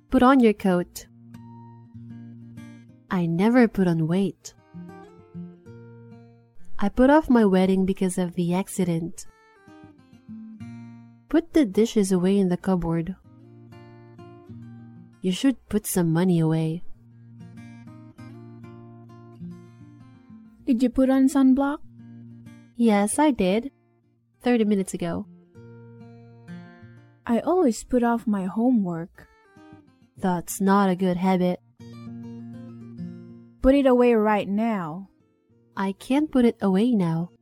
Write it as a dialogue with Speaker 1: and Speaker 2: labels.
Speaker 1: Put on your coat. I never put on weight. I put off my wedding because of the accident. Put the dishes away in the cupboard. You should put some money away.
Speaker 2: Did you put on sunblock?
Speaker 1: Yes, I did. 30 minutes ago.
Speaker 2: I always put off my homework.
Speaker 1: That's not a good habit.
Speaker 2: Put it away right now.
Speaker 1: I can't put it away now.